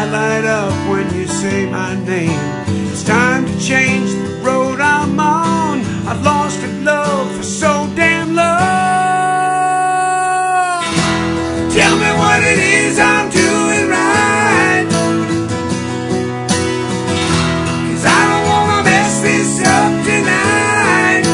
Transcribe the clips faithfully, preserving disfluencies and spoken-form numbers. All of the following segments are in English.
I light up when you say my name. It's time to change the road I'm on. I've lost a love for so damn long. Tell me what it is I'm doing right, 'cause I don't wanna mess this up tonight.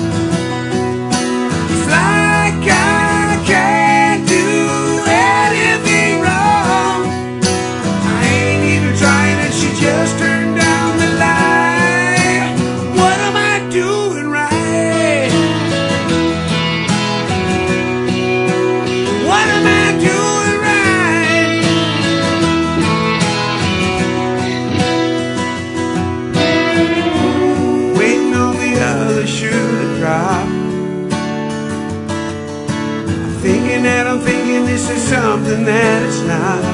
It's like I can't do anything wrong. I ain't even trying and she just turned down the light. What am I doing right? What am I doing right? Waiting on the other shoe to drop. I'm thinking that I'm thinking this is something that it's not.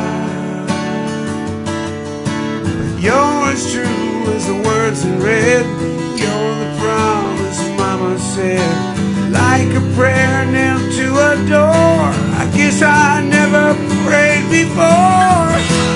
But you're as true as the words in red. You're the promise Mama said, like a prayer nailed to a door. I guess I never prayed before.